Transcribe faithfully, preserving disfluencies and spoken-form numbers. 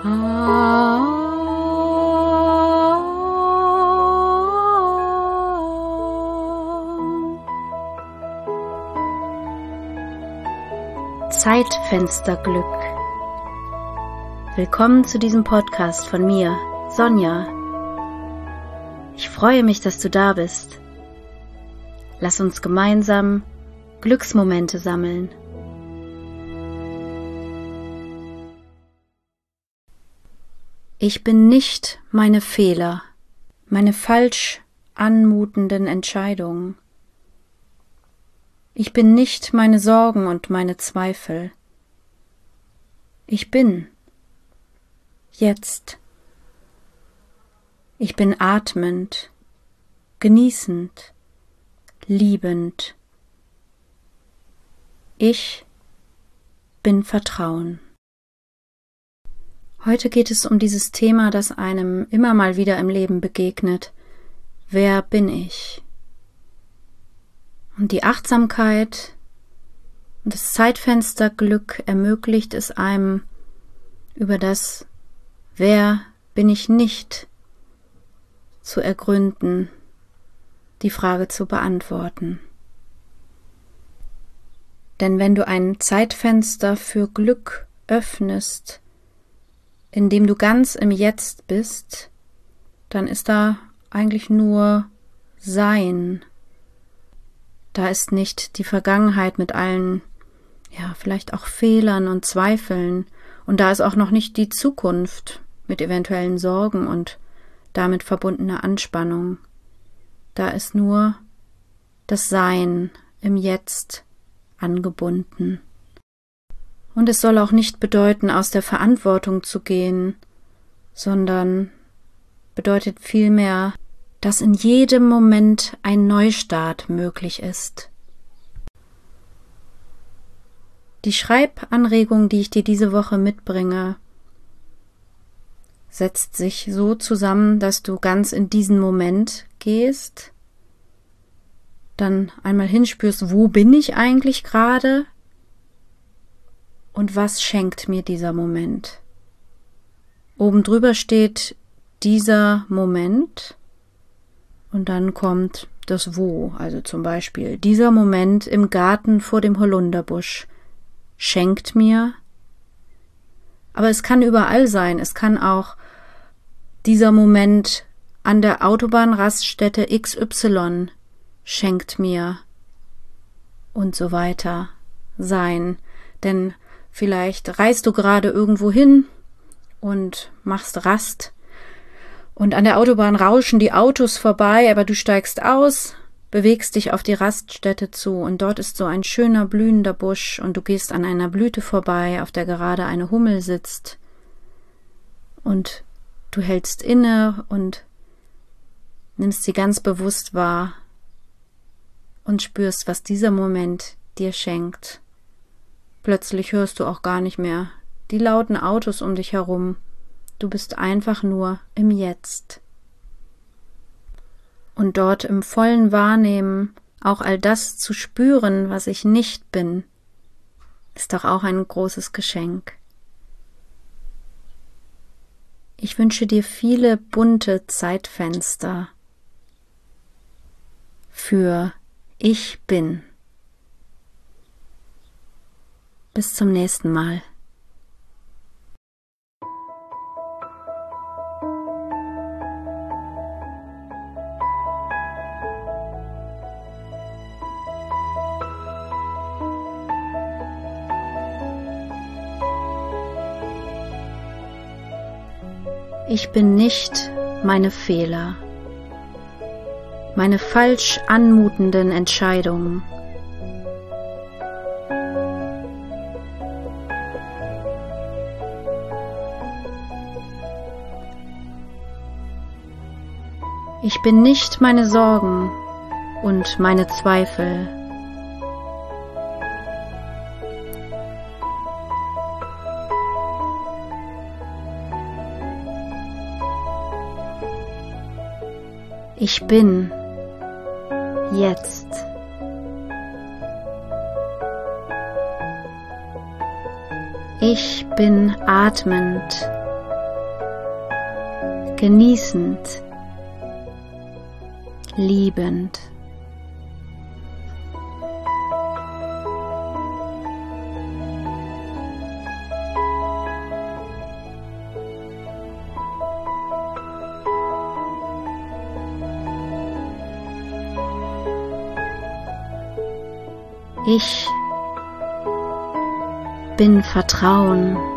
Zeitfensterglück. Willkommen zu diesem Podcast von mir, Sonja. Ich freue mich, dass du da bist. Lass uns gemeinsam Glücksmomente sammeln. Ich bin nicht meine Fehler, meine falsch anmutenden Entscheidungen. Ich bin nicht meine Sorgen und meine Zweifel. Ich bin jetzt. Ich bin atmend, genießend, liebend. Ich bin Vertrauen. Heute geht es um dieses Thema, das einem immer mal wieder im Leben begegnet. Wer bin ich? Und die Achtsamkeit und das Zeitfensterglück ermöglicht es einem, über das Wer bin ich nicht zu ergründen, die Frage zu beantworten. Denn wenn du ein Zeitfenster für Glück öffnest, in dem du ganz im Jetzt bist, dann ist da eigentlich nur Sein. Da ist nicht die Vergangenheit mit allen, ja, vielleicht auch Fehlern und Zweifeln. Und da ist auch noch nicht die Zukunft mit eventuellen Sorgen und damit verbundener Anspannung. Da ist nur das Sein im Jetzt angebunden. Und es soll auch nicht bedeuten, aus der Verantwortung zu gehen, sondern bedeutet vielmehr, dass in jedem Moment ein Neustart möglich ist. Die Schreibanregung, die ich dir diese Woche mitbringe, setzt sich so zusammen, dass du ganz in diesen Moment gehst, dann einmal hinspürst, wo bin ich eigentlich gerade und was schenkt mir dieser Moment. Oben drüber steht dieser Moment. Und dann kommt das Wo, also zum Beispiel dieser Moment im Garten vor dem Holunderbusch schenkt mir, aber es kann überall sein, es kann auch dieser Moment an der Autobahnraststätte X Y schenkt mir und so weiter sein, denn vielleicht reist du gerade irgendwo hin und machst Rast. Und an der Autobahn rauschen die Autos vorbei, aber du steigst aus, bewegst dich auf die Raststätte zu und dort ist so ein schöner blühender Busch und du gehst an einer Blüte vorbei, auf der gerade eine Hummel sitzt und du hältst inne und nimmst sie ganz bewusst wahr und spürst, was dieser Moment dir schenkt. Plötzlich hörst du auch gar nicht mehr die lauten Autos um dich herum. Du bist einfach nur im Jetzt. Und dort im vollen Wahrnehmen auch all das zu spüren, was ich nicht bin, ist doch auch ein großes Geschenk. Ich wünsche dir viele bunte Zeitfenster für Ich bin. Bis zum nächsten Mal. Ich bin nicht meine Fehler, meine falsch anmutenden Entscheidungen. Ich bin nicht meine Sorgen und meine Zweifel. Ich bin jetzt. Ich bin atmend, genießend, liebend. Ich bin Vertrauen.